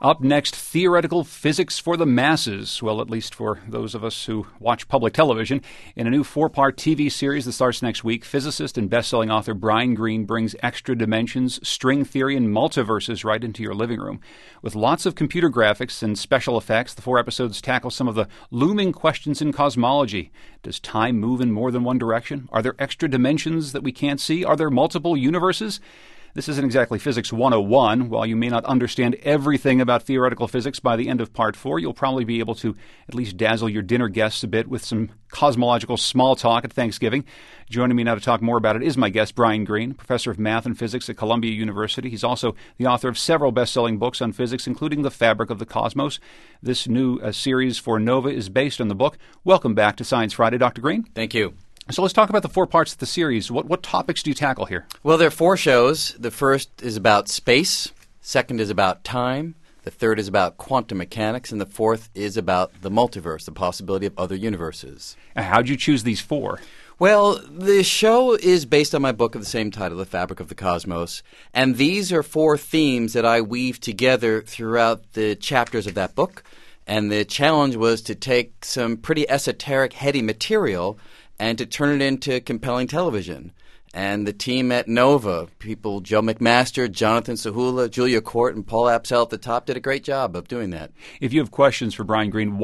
Up next, theoretical physics for the masses. Well, at least for those of us who watch public television. In a new 4-part TV series that starts next week, physicist and best-selling author Brian Greene brings extra dimensions, string theory, and multiverses right into your living room. With lots of computer graphics and special effects, the 4 episodes tackle some of the looming questions in cosmology. Does time move in more than one direction? Are there extra dimensions that we can't see? Are there multiple universes? This isn't exactly Physics 101. While you may not understand everything about theoretical physics by the end of Part 4, you'll probably be able to at least dazzle your dinner guests a bit with some cosmological small talk at Thanksgiving. Joining me now to talk more about it is my guest, Brian Greene, professor of math and physics at Columbia University. He's also the author of several best-selling books on physics, including The Fabric of the Cosmos. This new series for Nova is based on the book. Welcome back to Science Friday, Dr. Greene. Thank you. So let's talk about the 4 parts of the series. What topics do you tackle here? Well, there are 4 shows. The first is about space. Second is about time. The third is about quantum mechanics. And the fourth is about the multiverse, the possibility of other universes. How'd you choose these 4? Well, the show is based on my book of the same title, The Fabric of the Cosmos. And these are 4 themes that I weave together throughout the chapters of that book. And the challenge was to take some pretty esoteric, heady material and to turn it into compelling television. And the team at Nova, people Joe McMaster, Jonathan Sahula, Julia Court, and Paul Apsell at the top did a great job of doing that. If you have questions for Brian Greene,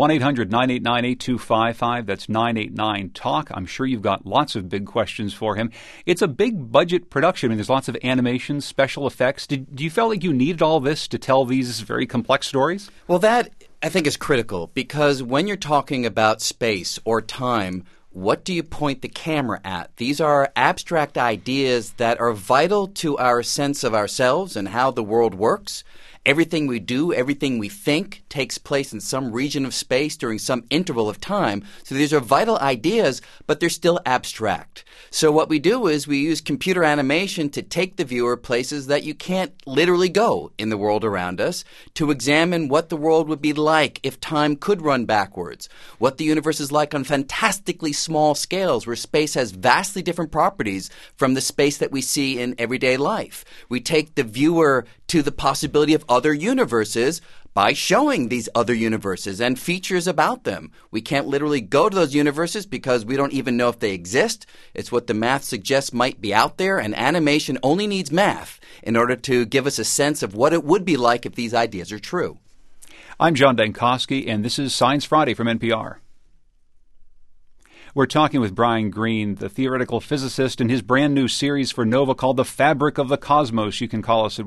1-800-989-8255. That's 989-TALK. I'm sure you've got lots of big questions for him. It's a big budget production. I mean, there's lots of animation, special effects. Do you feel like you needed all this to tell these very complex stories? Well, that, I think, is critical because when you're talking about space or time, what do you point the camera at? These are abstract ideas that are vital to our sense of ourselves and how the world works. Everything we do, everything we think takes place in some region of space during some interval of time. So these are vital ideas, but they're still abstract. So what we do is we use computer animation to take the viewer places that you can't literally go in the world around us, to examine what the world would be like if time could run backwards, what the universe is like on fantastically small scales where space has vastly different properties from the space that we see in everyday life. We take the viewer to the possibility of other universes by showing these other universes and features about them. We can't literally go to those universes because we don't even know if they exist. It's what the math suggests might be out there, and animation only needs math in order to give us a sense of what it would be like if these ideas are true. I'm John Dankosky, and this is Science Friday from NPR. We're talking with Brian Greene, the theoretical physicist, in his brand new series for Nova called The Fabric of the Cosmos. You can call us at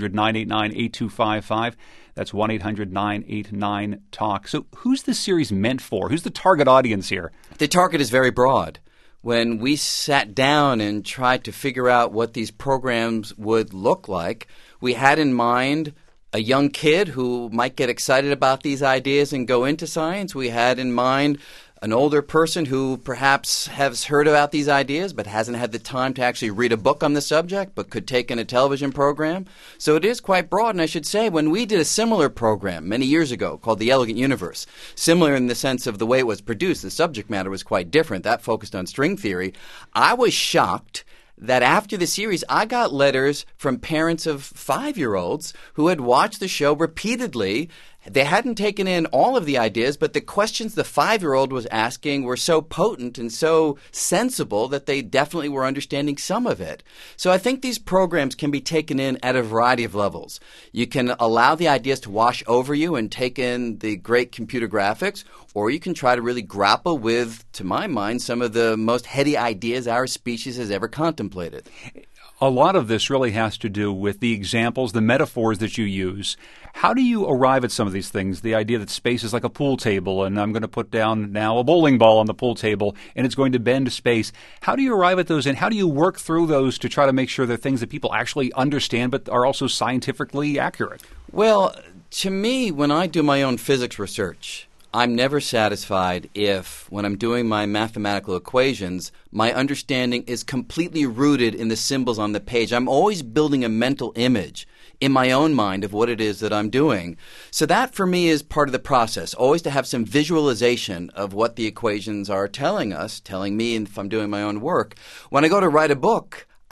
1-800-989-8255. That's 1-800-989-TALK. So who's this series meant for? Who's the target audience here? The target is very broad. When we sat down and tried to figure out what these programs would look like, we had in mind a young kid who might get excited about these ideas and go into science. We had in mind an older person who perhaps has heard about these ideas but hasn't had the time to actually read a book on the subject but could take in a television program. So it is quite broad, and I should say when we did a similar program many years ago called The Elegant Universe, similar in the sense of the way it was produced, the subject matter was quite different. That focused on string theory. I was shocked that after the series, I got letters from parents of 5-year-olds who had watched the show repeatedly. They hadn't taken in all of the ideas, but the questions the 5-year-old was asking were so potent and so sensible that they definitely were understanding some of it. So I think these programs can be taken in at a variety of levels. You can allow the ideas to wash over you and take in the great computer graphics, or you can try to really grapple with, to my mind, some of the most heady ideas our species has ever contemplated. A lot of this really has to do with the examples, the metaphors that you use. How do you arrive at some of these things? The idea that space is like a pool table, and I'm going to put down now a bowling ball on the pool table, and it's going to bend space. How do you arrive at those, and how do you work through those to try to make sure they're things that people actually understand but are also scientifically accurate? Well, to me, when I do my own physics research, I'm never satisfied if, when I'm doing my mathematical equations, my understanding is completely rooted in the symbols on the page. I'm always building a mental image in my own mind of what it is that I'm doing. So that, for me, is part of the process, always to have some visualization of what the equations are telling us, telling me if I'm doing my own work. When I go to write a book,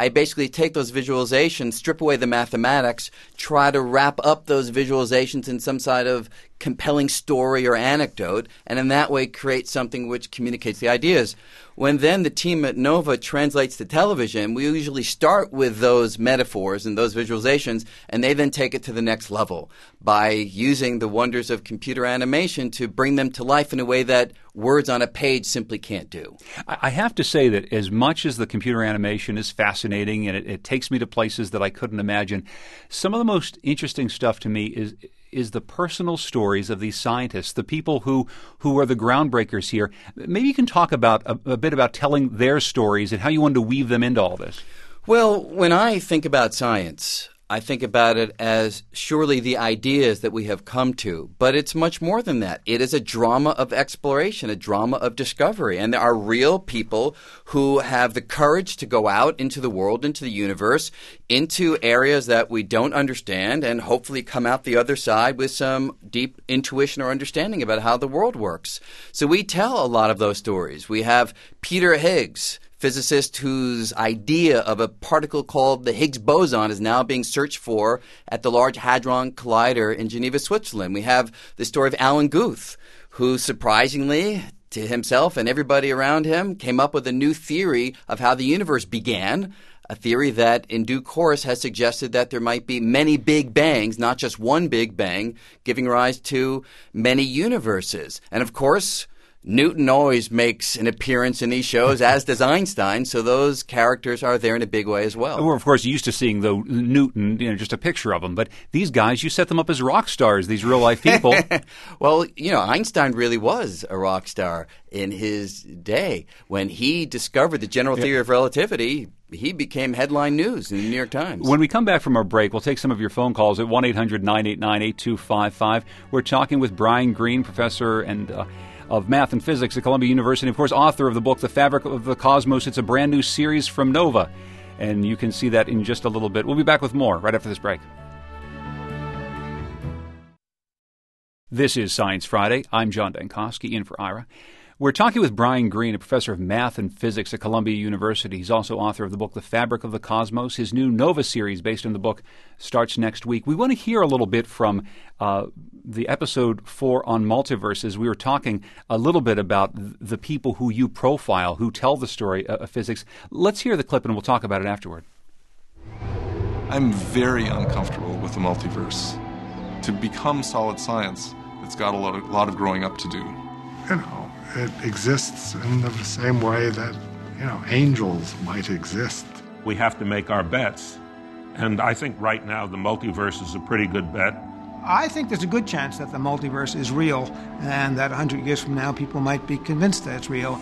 I basically take those visualizations, strip away the mathematics, try to wrap up those visualizations in some sort of compelling story or anecdote, and in that way create something which communicates the ideas. When then the team at NOVA translates to television, we usually start with those metaphors and those visualizations, and they then take it to the next level by using the wonders of computer animation to bring them to life in a way that words on a page simply can't do. I have to say that as much as the computer animation is fascinating and it takes me to places that I couldn't imagine, some of the most interesting stuff to me is the personal stories of these scientists, the people who are the groundbreakers here. Maybe you can talk about a bit about telling their stories and how you wanted to weave them into all this. Well, when I think about science, I think about it as surely the ideas that we have come to, but it's much more than that. It is a drama of exploration, a drama of discovery, and there are real people who have the courage to go out into the world, into the universe, into areas that we don't understand, and hopefully come out the other side with some deep intuition or understanding about how the world works. So we tell a lot of those stories. We have Peter Higgs, physicist whose idea of a particle called the Higgs boson is now being searched for at the Large Hadron Collider in Geneva, Switzerland. We have the story of Alan Guth, who surprisingly to himself and everybody around him came up with a new theory of how the universe began, a theory that in due course has suggested that there might be many big bangs, not just one big bang, giving rise to many universes. And of course, Newton always makes an appearance in these shows, as does Einstein, so those characters are there in a big way as well. We're, of course, used to seeing, though, Newton, just a picture of him. But these guys, you set them up as rock stars, these real-life people. Well, Einstein really was a rock star in his day. When he discovered the general theory of relativity, he became headline news in the New York Times. When we come back from our break, we'll take some of your phone calls at 1-800-989-8255. We're talking with Brian Greene, professor of math and physics at Columbia University, and of course author of the book The Fabric of the Cosmos. It's a brand new series from NOVA, and you can see that in just a little bit. We'll be back with more right after this break. This is Science Friday. I'm John Dankosky, in for Ira. We're talking with Brian Greene, a professor of math and physics at Columbia University. He's also author of the book The Fabric of the Cosmos. His new NOVA series, based on the book, starts next week. We want to hear a little bit from the episode 4 on multiverses. We were talking a little bit about the people who you profile, who tell the story of physics. Let's hear the clip and we'll talk about it afterward. I'm very uncomfortable with the multiverse. To become solid science, it's got a lot of growing up to do. It exists in the same way that, angels might exist. We have to make our bets. And I think right now the multiverse is a pretty good bet. I think there's a good chance that the multiverse is real and that 100 years from now people might be convinced that it's real.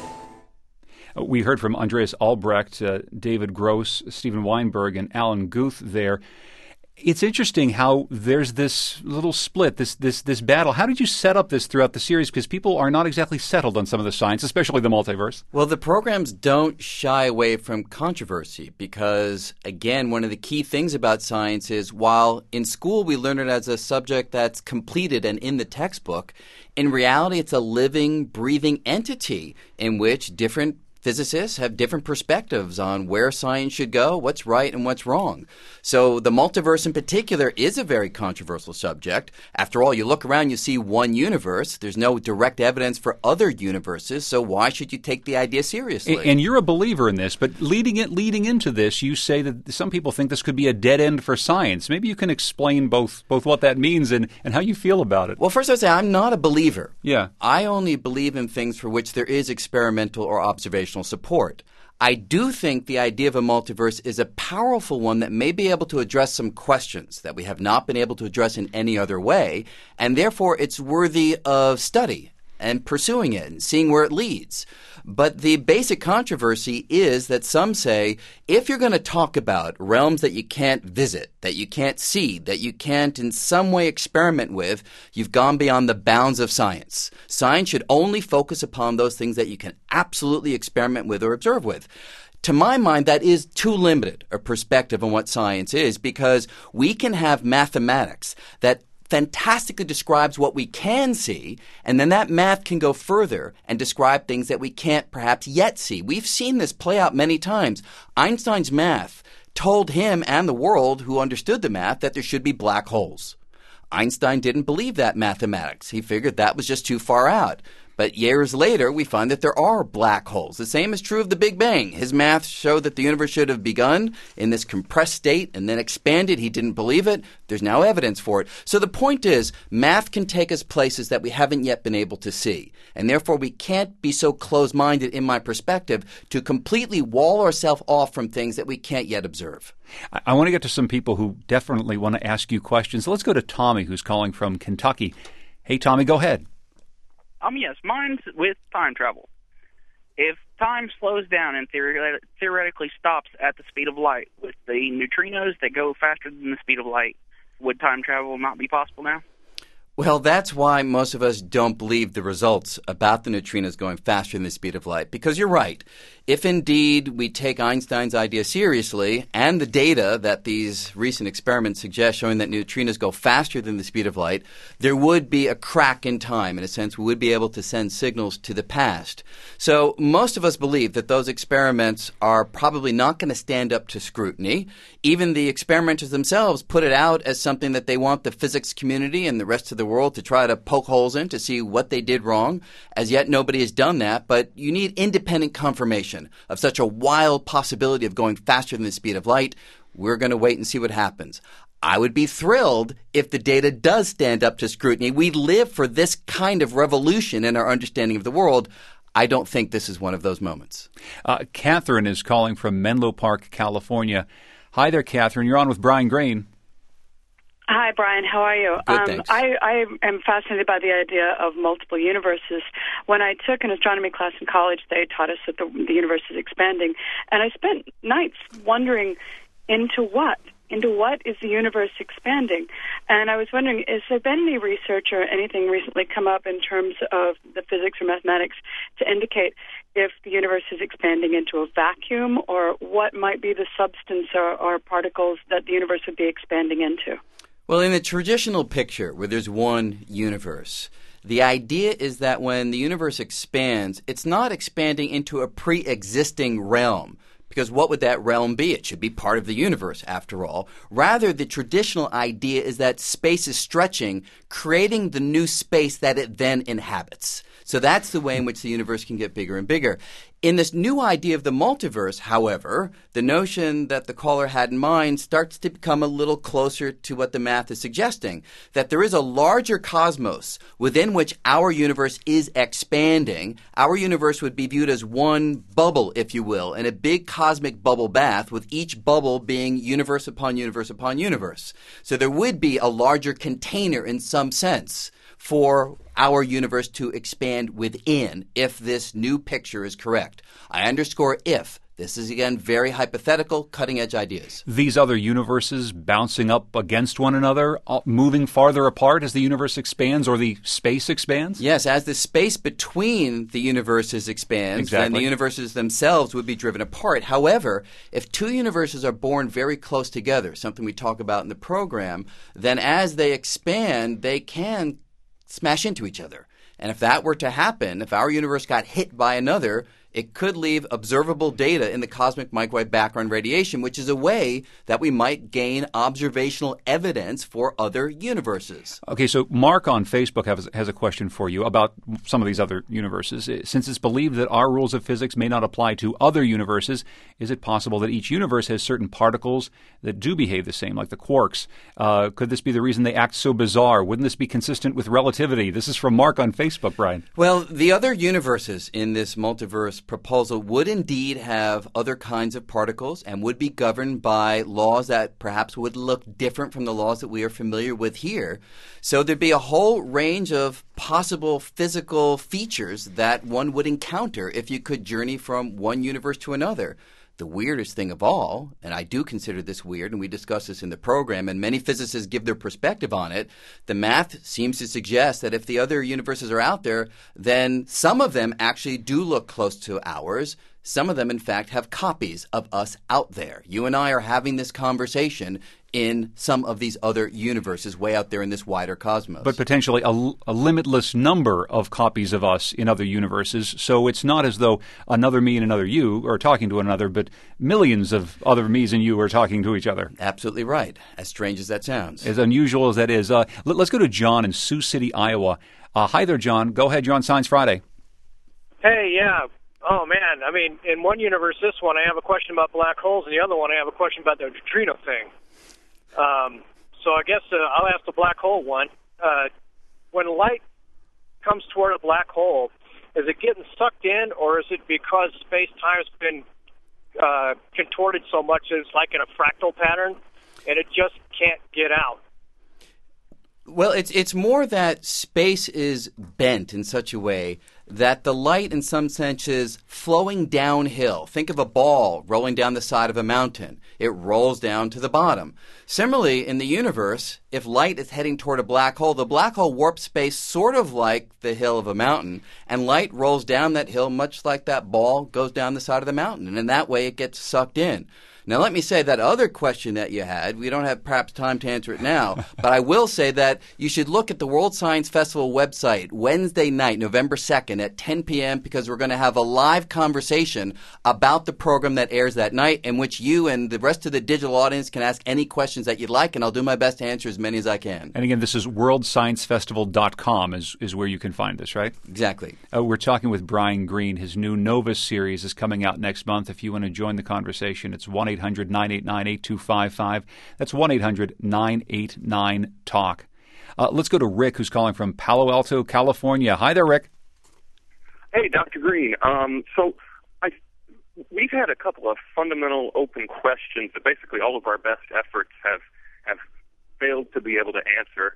We heard from Andreas Albrecht, David Gross, Steven Weinberg, and Alan Guth there. It's interesting how there's this little split, this battle. How did you set up this throughout the series? Because people are not exactly settled on some of the science, especially the multiverse. Well, the programs don't shy away from controversy because, again, one of the key things about science is while in school we learn it as a subject that's completed and in the textbook, in reality it's a living, breathing entity in which different physicists have different perspectives on where science should go, what's right and what's wrong. So the multiverse in particular is a very controversial subject. After all, you look around, you see one universe. There's no direct evidence for other universes, so why should you take the idea seriously? And you're a believer in this, but leading into this, you say that some people think this could be a dead end for science. Maybe you can explain both what that means and how you feel about it. Well, first I would say I'm not a believer. Yeah. I only believe in things for which there is experimental or observational support. I do think the idea of a multiverse is a powerful one that may be able to address some questions that we have not been able to address in any other way, and therefore it's worthy of study and pursuing it and seeing where it leads. But the basic controversy is that some say if you're going to talk about realms that you can't visit, that you can't see, that you can't in some way experiment with, you've gone beyond the bounds of science. Science should only focus upon those things that you can absolutely experiment with or observe with. To my mind, that is too limited a perspective on what science is because we can have mathematics that fantastically describes what we can see, and then that math can go further and describe things that we can't perhaps yet see. We've seen this play out many times. Einstein's math told him and the world who understood the math that there should be black holes. Einstein didn't believe that mathematics. He figured that was just too far out. But years later, we find that there are black holes. The same is true of the Big Bang. His math showed that the universe should have begun in this compressed state and then expanded. He didn't believe it. There's now evidence for it. So the point is, math can take us places that we haven't yet been able to see. And therefore, we can't be so close-minded, in my perspective, to completely wall ourselves off from things that we can't yet observe. I want to get to some people who definitely want to ask you questions. Let's go to Tommy, who's calling from Kentucky. Hey, Tommy, go ahead. Yes, mine's with time travel. If time slows down and theoretically stops at the speed of light, with the neutrinos that go faster than the speed of light, would time travel not be possible now? Well, that's why most of us don't believe the results about the neutrinos going faster than the speed of light, because you're right. If indeed we take Einstein's idea seriously and the data that these recent experiments suggest showing that neutrinos go faster than the speed of light, there would be a crack in time. In a sense, we would be able to send signals to the past. So most of us believe that those experiments are probably not going to stand up to scrutiny. Even the experimenters themselves put it out as something that they want the physics community and the rest of the world to try to poke holes in to see what they did wrong. As yet, nobody has done that, but you need independent confirmation of such a wild possibility of going faster than the speed of light. We're going to wait and see what happens. I would be thrilled if the data does stand up to scrutiny. We live for this kind of revolution in our understanding of the world. I don't think this is one of those moments. Catherine is calling from Menlo Park, California. Hi there, Catherine. You're on with Brian Greene. Hi, Brian. How are you? Good, thanks. I am fascinated by the idea of multiple universes. When I took an astronomy class in college, they taught us that the universe is expanding. And I spent nights wondering into what is the universe expanding? And I was wondering, has there been any research or anything recently come up in terms of the physics or mathematics to indicate if the universe is expanding into a vacuum, or what might be the substance or particles that the universe would be expanding into? Well, in the traditional picture where there's one universe, the idea is that when the universe expands, it's not expanding into a pre-existing realm. Because what would that realm be? It should be part of the universe, after all. Rather, the traditional idea is that space is stretching, creating the new space that it then inhabits. So that's the way in which the universe can get bigger and bigger. In this new idea of the multiverse, however, the notion that the caller had in mind starts to become a little closer to what the math is suggesting, that there is a larger cosmos within which our universe is expanding. Our universe would be viewed as one bubble, if you will, in a big cosmic bubble bath, with each bubble being universe upon universe upon universe. So there would be a larger container in some sense for our universe to expand within if this new picture is correct. I underscore if. This is, again, very hypothetical, cutting-edge ideas. These other universes bouncing up against one another, moving farther apart as the universe expands or the space expands? Yes, as the space between the universes expands, then the universes themselves would be driven apart. However, if two universes are born very close together, something we talk about in the program, then as they expand, they can smash into each other. And if that were to happen, if our universe got hit by another, it could leave observable data in the cosmic microwave background radiation, which is a way that we might gain observational evidence for other universes. Okay, so Mark on Facebook has a question for you about some of these other universes. Since it's believed that our rules of physics may not apply to other universes, is it possible that each universe has certain particles that do behave the same, like the quarks? Could this be the reason they act so bizarre? Wouldn't this be consistent with relativity? This is from Mark on Facebook, Brian. Well, the other universes in this multiverse proposal would indeed have other kinds of particles and would be governed by laws that perhaps would look different from the laws that we are familiar with here. So there'd be a whole range of possible physical features that one would encounter if you could journey from one universe to another. The weirdest thing of all, and I do consider this weird, and we discuss this in the program, and many physicists give their perspective on it, the math seems to suggest that if the other universes are out there, then some of them actually do look close to ours. Some of them, in fact, have copies of us out there. You and I are having this conversation in some of these other universes way out there in this wider cosmos. But potentially a limitless number of copies of us in other universes. So it's not as though another me and another you are talking to another, but millions of other me's and you are talking to each other. Absolutely right. As strange as that sounds. As unusual as that is. Let's go to John in Sioux City, Iowa. Hi there, John. Go ahead. You're on Science Friday. Hey, yeah. Oh, man. I mean, in one universe, this one, I have a question about black holes, and the other one, I have a question about the neutrino thing. So I guess I'll ask the black hole one. When light comes toward a black hole, is it getting sucked in, or is it because space-time's been contorted so much that it's like in a fractal pattern, and it just can't get out? Well, it's more that space is bent in such a way that the light, in some sense, is flowing downhill. Think of a ball rolling down the side of a mountain. It rolls down to the bottom. Similarly, in the universe, if light is heading toward a black hole, the black hole warps space sort of like the hill of a mountain, and light rolls down that hill much like that ball goes down the side of the mountain, and in that way it gets sucked in. Now, let me say that other question that you had, we don't have perhaps time to answer it now, but I will say that you should look at the World Science Festival website Wednesday night, November 2nd at 10 p.m. because we're going to have a live conversation about the program that airs that night in which you and the rest of the digital audience can ask any questions that you'd like, and I'll do my best to answer as many as I can. And again, this is worldsciencefestival.com is where you can find this, right? Exactly. We're talking with Brian Greene. His new Novus series is coming out next month. If you want to join the conversation, it's 1-800-989-8255. That's 1-800-989-TALK. Let's go to Rick, who's calling from Palo Alto, California. Hi there, Rick. Hey, Dr. Greene. We've had a couple of fundamental open questions that basically all of our best efforts have failed to be able to answer.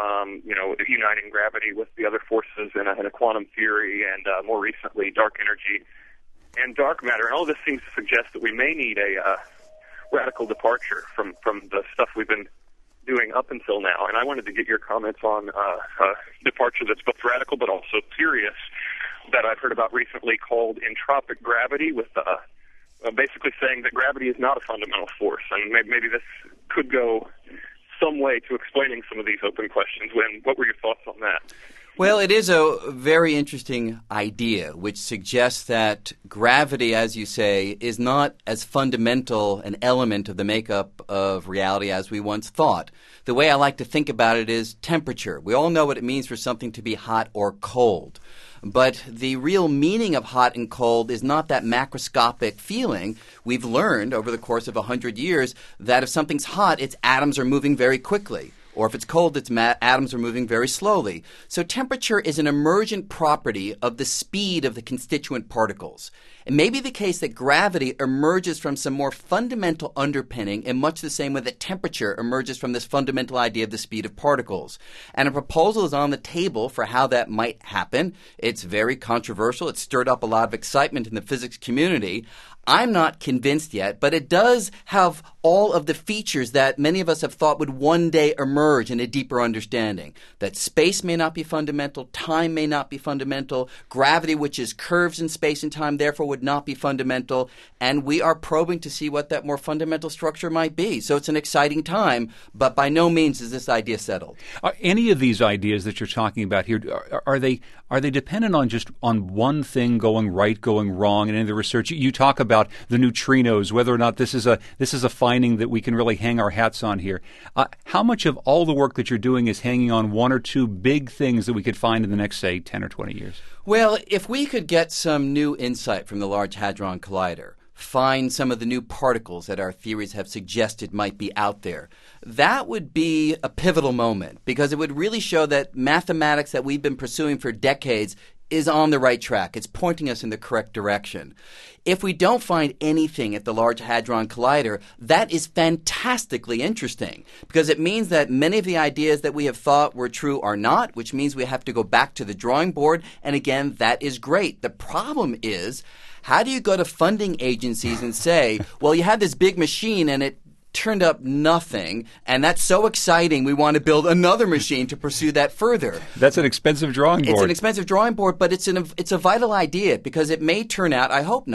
Uniting gravity with the other forces in a quantum theory, and more recently, dark energy and dark matter. And all of this seems to suggest that we may need a radical departure from the stuff we've been doing up until now. And I wanted to get your comments on departure that's both radical but also serious that I've heard about recently called entropic gravity, with basically saying that gravity is not a fundamental force. And maybe this could go some way to explaining some of these open questions. What were your thoughts on that? Well, it is a very interesting idea, which suggests that gravity, as you say, is not as fundamental an element of the makeup of reality as we once thought. The way I like to think about it is temperature. We all know what it means for something to be hot or cold. But the real meaning of hot and cold is not that macroscopic feeling. We've learned over the course of 100 years that if something's hot, its atoms are moving very quickly. Or if it's cold, its atoms are moving very slowly. So temperature is an emergent property of the speed of the constituent particles. It may be the case that gravity emerges from some more fundamental underpinning in much the same way that temperature emerges from this fundamental idea of the speed of particles. And a proposal is on the table for how that might happen. It's very controversial. It's stirred up a lot of excitement in the physics community. I'm not convinced yet, but it does have all of the features that many of us have thought would one day emerge in a deeper understanding. That space may not be fundamental, time may not be fundamental, gravity, which is curves in space and time, therefore would not be fundamental, and we are probing to see what that more fundamental structure might be. So it's an exciting time, but by no means is this idea settled. Are any of these ideas that you're talking about here, are they dependent on just on one thing going right, going wrong, and in the research you talk about the neutrinos, whether or not this is a finding that we can really hang our hats on here. How much of all the work that you're doing is hanging on one or two big things that we could find in the next, say, 10 or 20 years? Well, if we could get some new insight from the Large Hadron Collider, find some of the new particles that our theories have suggested might be out there, that would be a pivotal moment, because it would really show that mathematics that we've been pursuing for decades is on the right track. It's pointing us in the correct direction. If we don't find anything at the Large Hadron Collider, that is fantastically interesting, because it means that many of the ideas that we have thought were true are not, which means we have to go back to the drawing board, and again, that is great. The problem is, how do you go to funding agencies and say, well, you had this big machine and it turned up nothing, and that's so exciting, we want to build another machine to pursue that further. That's an expensive drawing board. It's an expensive drawing board, but it's a vital idea, because it may turn out, I hope not,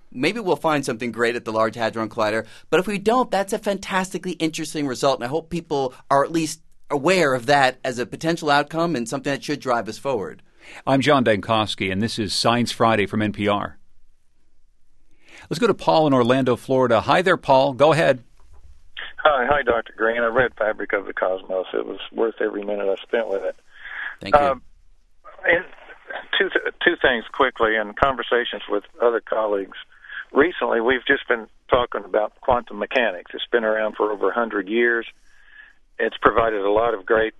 maybe we'll find something great at the Large Hadron Collider. But if we don't, that's a fantastically interesting result, and I hope people are at least aware of that as a potential outcome and something that should drive us forward. I'm John Dankosky, and this is Science Friday from NPR. Let's go to Paul in Orlando, Florida. Hi there, Paul. Go ahead. Hi, Dr. Green. I read Fabric of the Cosmos. It was worth every minute I spent with it. Thank you. And two things quickly in conversations with other colleagues. Recently, we've just been talking about quantum mechanics. It's been around for over 100 years. It's provided a lot of great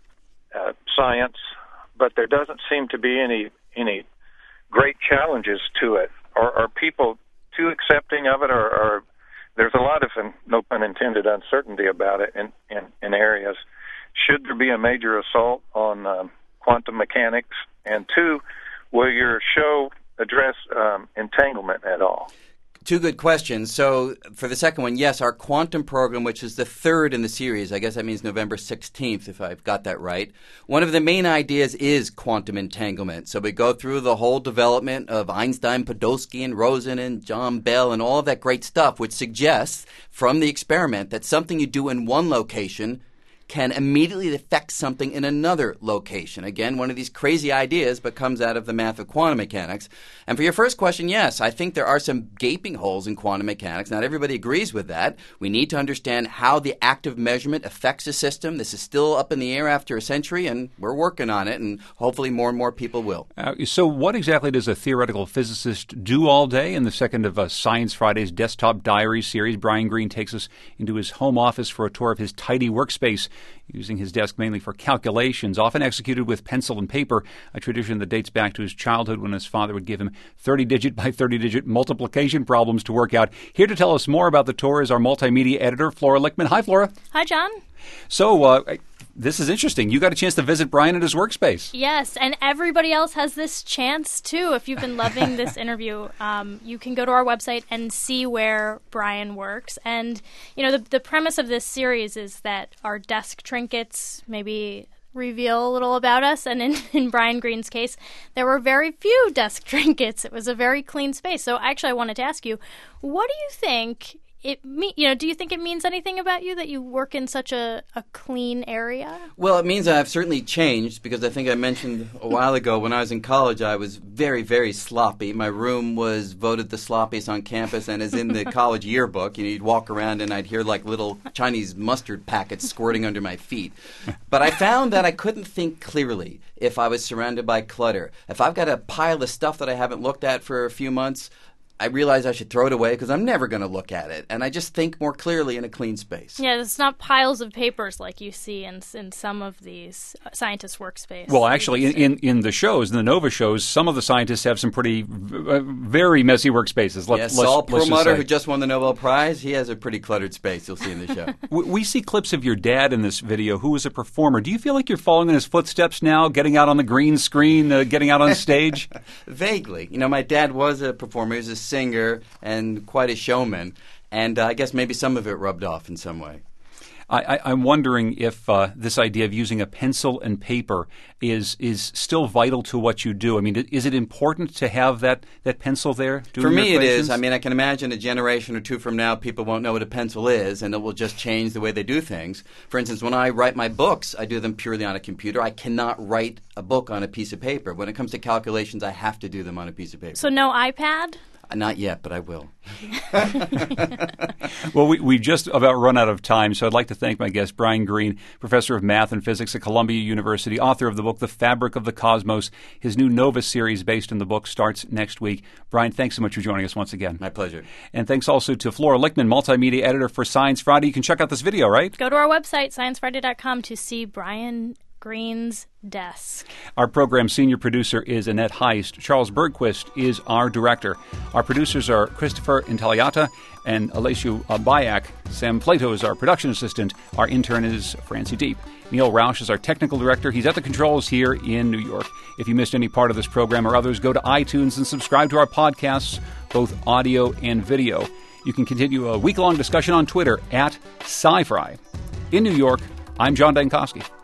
science, but there doesn't seem to be any great challenges to it. Are people too accepting of it, or there's a lot of, no pun intended, uncertainty about it in areas. Should there be a major assault on quantum mechanics? And two, will your show address entanglement at all? Two good questions. So for the second one, yes, our quantum program, which is the third in the series, I guess that means November 16th, if I've got that right. One of the main ideas is quantum entanglement. So we go through the whole development of Einstein, Podolsky, and Rosen, and John Bell, and all of that great stuff, which suggests from the experiment that something you do in one location can immediately affect something in another location. Again, one of these crazy ideas, but comes out of the math of quantum mechanics. And for your first question, yes, I think there are some gaping holes in quantum mechanics. Not everybody agrees with that. We need to understand how the active measurement affects a system. This is still up in the air after a century, and we're working on it, and hopefully more and more people will. So what exactly does a theoretical physicist do all day? In the second of Science Friday's Desktop Diary series, Brian Greene takes us into his home office for a tour of his tidy workspace, using his desk mainly for calculations, often executed with pencil and paper, a tradition that dates back to his childhood when his father would give him 30-digit by 30-digit multiplication problems to work out. Here to tell us more about the tour is our multimedia editor, Flora Lichtman. Hi, Flora. Hi, John. So, this is interesting. You got a chance to visit Brian at his workspace. Yes, and everybody else has this chance, too. If you've been loving this interview, you can go to our website and see where Brian works. And, you know, the premise of this series is that our desk trinkets maybe reveal a little about us. And in Brian Greene's case, there were very few desk trinkets. It was a very clean space. So actually, I wanted to ask you, what do you think do you think it means anything about you that you work in such a clean area? Well, it means I've certainly changed, because I think I mentioned a while ago when I was in college, I was very, very sloppy. My room was voted the sloppiest on campus and is in the college yearbook. You'd walk around and I'd hear like little Chinese mustard packets squirting under my feet. But I found that I couldn't think clearly if I was surrounded by clutter. If I've got a pile of stuff that I haven't looked at for a few months, I realize I should throw it away because I'm never going to look at it. And I just think more clearly in a clean space. Yeah, it's not piles of papers like you see in some of these scientists' workspaces. Well, actually, in the shows, in the NOVA shows, some of the scientists have some pretty, very messy workspaces. Saul Perlmutter, who just won the Nobel Prize, he has a pretty cluttered space, you'll see in the show. We see clips of your dad in this video, who was a performer. Do you feel like you're following in his footsteps now, getting out on the green screen, getting out on stage? Vaguely. You know, my dad was a performer. He was a singer and quite a showman, and I guess maybe some of it rubbed off in some way. I'm wondering if this idea of using a pencil and paper is still vital to what you do. I mean, is it important to have that pencil there? For me, it is. I mean, I can imagine a generation or two from now, people won't know what a pencil is, and it will just change the way they do things. For instance, when I write my books, I do them purely on a computer. I cannot write a book on a piece of paper. When it comes to calculations, I have to do them on a piece of paper. So no iPad? Not yet, but I will. Well, we just about run out of time, so I'd like to thank my guest, Brian Greene, professor of math and physics at Columbia University, author of the book The Fabric of the Cosmos. His new NOVA series based in the book starts next week. Brian, thanks so much for joining us once again. My pleasure. And thanks also to Flora Lichtman, multimedia editor for Science Friday. You can check out this video, right? Go to our website, sciencefriday.com, to see Brian Greene's desk. Our program senior producer is Annette Heist. Charles Bergquist is our director. Our producers are Christopher Intelliata and Aleshu Bayak. Sam Plato is our production assistant. Our intern is Francie Deep. Neil Roush is our technical director. He's at the controls here in New York. If you missed any part of this program or others, go to iTunes and subscribe to our podcasts, both audio and video. You can continue a week-long discussion on Twitter at SciFri. In New York, I'm John Dankosky.